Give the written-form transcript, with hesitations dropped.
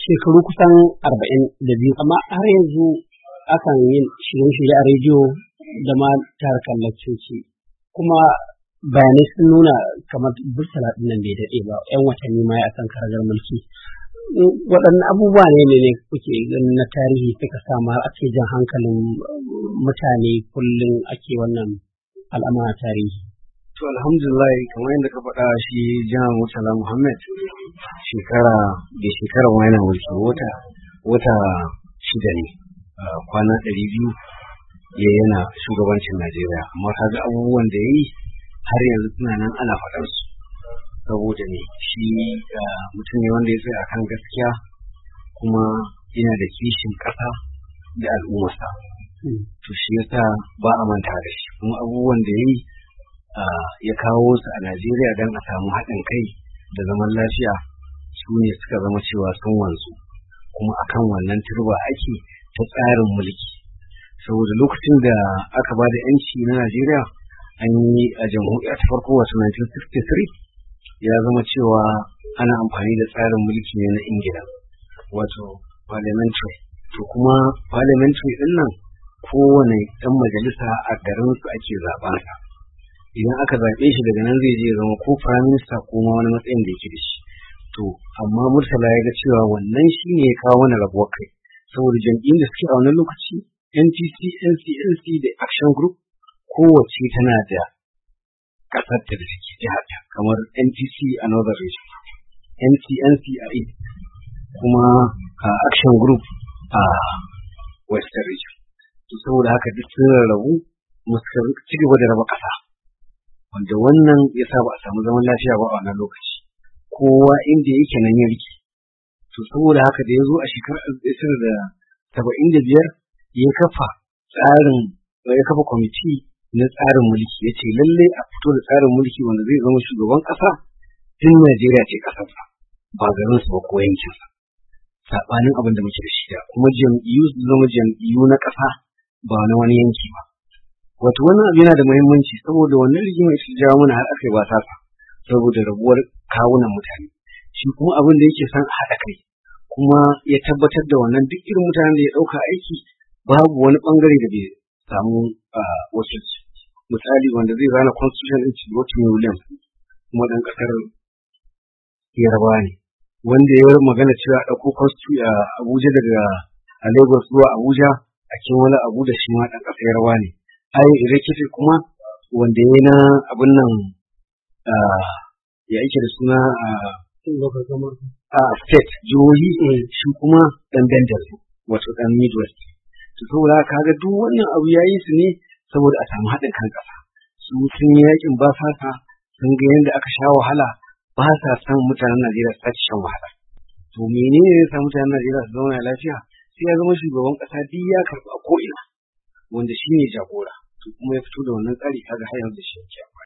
shekaru kusan 42 amma har yanzu akan yin shirye-shirye a rediyo da ma tarukan laccoci kuma bayanai sun nuna kamar Murtala ɗin nan bai daɗe ba 'yan watanni ma ya kan karagar mulki. Waɗanne abubuwa ne kuke ganin na tarihi suka sa ma ake jan hankalin mutane kullum ake wannan al'amura tarihi? To alhamdulillah kamar yadda ka faɗa shi Janar Murtala Muhammad shekara wani yana mulki wata shida ne kwana 200 yana shugabancin Najeriya, amma kaga abubuwan da ya yi har yanzu suna nan ana faɗar su saboda ne shi mutum ne wanda ya tsaya akan gaskiya kuma yana da kishin ƙasa da al'ummarsa. To shi yasa ba a manta da shi kuma abubuwan da ya yi ya kawo su a Najeriya don a samu haɗin kai da zaman lafiya su ne suka zama cewa sun wanzu kuma akan wannan turba ake ta tsarin mulki. Saboda lokacin da aka ba da 'yanci na Najeriya an yi a jamhuriya ta farko wato 1963 ya zama cewa ana amfani da tsarin mulki ne na Ingila wato parliamentary. To kuma parliamentary din nan kowane ɗan majalisa a garin su ake zaɓa sa. Idan aka zaɓe shi daga nan zai je zama ko prime minister ko ma wani matsayin da yake da shi. To amma Murtala ya ga cewa wannan shi ne ya kawo mana rabuwar kai saboda jam'iyyun da suke a wannan lokaci NPC, NCNC da Action Group kowace tana da ƙasar ta da take jiharta kamar NPC a Northern Region, NCNC a East kuma Action Group a Western Region. To saboda haka duk sun rarrabu muka ci gaba da raba ƙasa wanda wannan ya sa ba a samu zaman lafiya ba a wannan lokaci kowa inda yake nan ya rike. To saboda haka da ya zo a shekarar 1975 ya kafa kwamiti na tsarin mulki ya ce lallai a fito da tsarin mulki wanda zai zama shugaban ƙasa tun Najeriya ce ƙasarsa ba garinsa ba ko yankinsa saɓanin abin da muke da shi da kuma jam'iyyu su zama jam'iyyu na ƙasa ba na wani yanki ba. Wato wannan abu yana da muhimmanci saboda wannan rigima ita ta jawo mana har aka yi ba sasa saboda rabuwar kawunan mutane. Shi kuma abin da yake son a haɗa kai kuma ya tabbatar da wannan duk irin mutanen da ya ɗauka aiki babu wani ɓangare da bai samu wakilci. Misali wanda zai zana constitution ɗin Timothy Williams kuma ɗan ƙasar Yarbawa ne wanda ya magana cewa ɗauko constitution a Abuja daga Lagos zuwa Abuja a cikin wani abu da shi ma ɗan ƙasar Yarbawa ne. Ai Irekete kuma wanda ya na abin nan ya yake da suna state jihohi shi kuma ɗan Bendel wato ɗan Midwest. To saboda kaga duk wannan abu ya yi su ne saboda a samu haɗin kan ƙasa. Su sun yi yakin ba sasa sun ga yadda aka sha wahala ba sa san mutanen Najeriya su tashi shan wahala. To menene ya sa mutanen Najeriya su zauna lafiya? Sai ya zama shugaban ƙasa duk ya karɓi a ko'ina wanda shi ne jagora. To kuma ya fito da wannan tsari kaga har yanzu da shi yake.